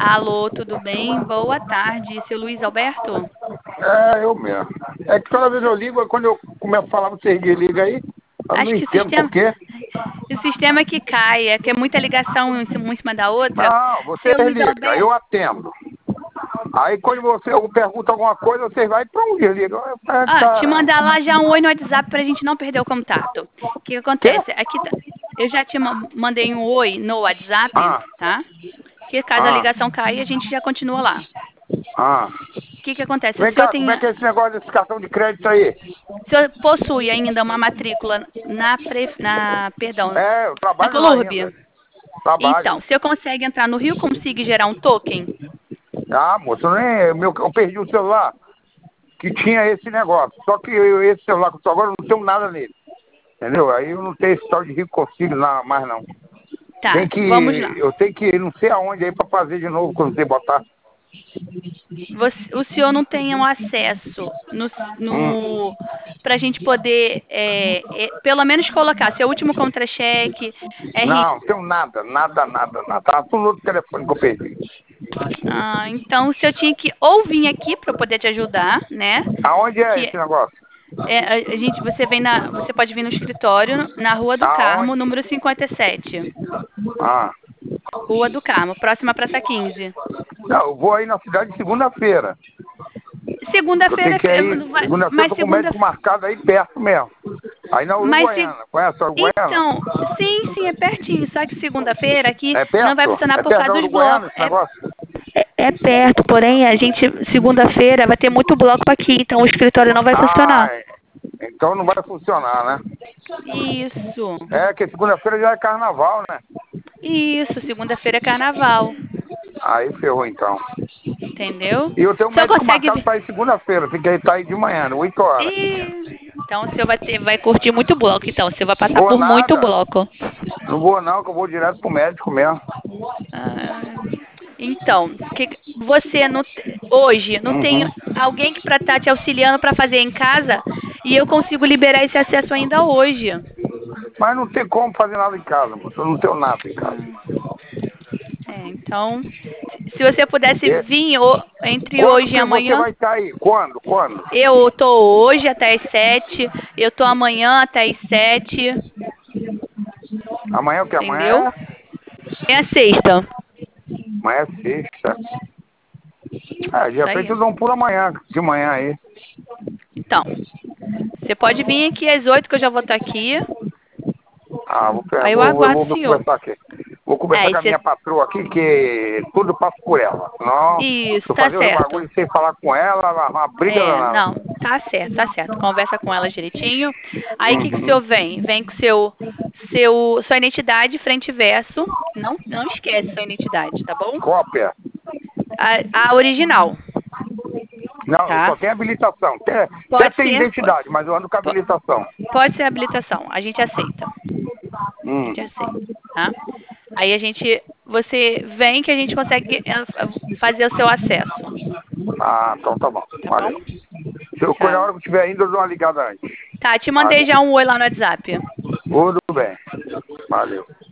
Alô, tudo bem? Boa tarde, seu Luiz Alberto? É, eu mesmo. É que toda vez eu ligo, quando eu começo a falar, vocês desligam aí. Eu não Acho que entendo por quê. o sistema é que cai, é que é muita ligação uma em cima da outra. Não, vocês Seu Luiz ligam, aí Alberto, eu atendo. Aí quando eu pergunto alguma coisa, vocês vão para um desligam. te mandar lá já um oi no WhatsApp pra gente não perder o contato. O que que Quê? acontece? Eu já te mandei um oi no WhatsApp, Ah, tá? Que caso a ah, ligação caia, a gente já continua lá. ah. O que que acontece? Vem cá, como é que é esse negócio desse cartão de crédito aí? O senhor possui ainda uma matrícula perdão, É, eu na trabalho lá ainda. Colurb? Trabalho. Então, se eu consegue entrar no Rio, consigo gerar um token? Ah, moço, eu perdi o celular que tinha esse negócio. Só que esse celular que eu tô agora, eu não tenho nada nele. Entendeu? Aí eu não tenho esse tal de rico consigo mais não. Tá, vamos lá. Eu tenho que ir não sei aonde aí pra fazer de novo quando você botar. O senhor não tem um acesso Hum. para a gente poder, pelo menos colocar seu último contra-cheque, R. Não, não tenho nada. Tá tudo no outro telefone que eu perdi. Então, o senhor tinha que ou vir aqui para eu poder te ajudar, né? Aonde é Que esse negócio? você pode vir no escritório na Rua do Carmo, Aonde? número 57. Ah. Rua do Carmo, próxima à Praça 15. Não, eu vou aí na cidade segunda-feira. Eu Segunda-feira, tenho que ir. Segunda-feira eu mas tô com o médico marcado aí perto mesmo. Aí na mas se- Uruguaiana. Conhece a Uruguaiana? então, sim, é pertinho. Só que segunda-feira aqui É não vai perto? funcionar É por perto causa da dos Uruguaiana blocos. esse negócio? É perto, porém a gente segunda-feira vai ter muito bloco aqui, então o escritório não vai Ah, funcionar. então não vai funcionar, né? Isso, É que segunda-feira já é carnaval, né? isso. Segunda-feira é carnaval, Aí ferrou então. entendeu? E eu tenho um O senhor médico consegue marcado vir? para ir segunda-feira, tem que estar aí de manhã, 8 horas. Então o senhor vai curtir muito bloco, então. Você vai passar Vou por muito nada, bloco. não vou não, que eu vou direto pro médico mesmo. Ah, então, você hoje não tem Uhum. alguém que para estar te auxiliando para fazer em casa e eu consigo liberar esse acesso ainda hoje. Mas não tem como fazer nada em casa, moço, eu não tenho nada em casa. Ah, então, se você pudesse E vir entre quando hoje e que você amanhã, vai estar aí? Quando? Quando? eu tô hoje até as 7, eu tô amanhã até as 7, Amanhã o que? entendeu? Amanhã É a sexta. Amanhã é sexta. Ah, de Isso repente aí. eu dou um pulo amanhã, de manhã aí. Então, você pode vir aqui às 8 que eu já vou estar aqui. Ah, Aí eu eu aguardo o vou senhor. conversar aqui. Vou conversar E com a você minha patroa aqui, que tudo passa por ela. Não, se Isso, eu tá fazer os certo. bagulhos sem falar com ela, uma briga danada. Não, tá certo, tá certo. Conversa com ela direitinho. Aí o que que o senhor Uhum. vem? Vem com sua identidade frente e verso. Não esquece sua identidade, tá bom? Cópia. A original, Não, eu tá? só tenho habilitação. Até Pode tem ser, identidade, mas eu ando com po- habilitação. pode ser habilitação. A gente aceita. A Hum. gente aceita, tá? Aí você vem que a gente consegue fazer o seu acesso, Ah, então tá bom. tá bom? Valeu. Se eu, na Tchau. hora que eu estiver indo, eu dou uma ligada antes. Tá, te mandei Valeu. já um oi lá no WhatsApp. Tudo bem. Valeu.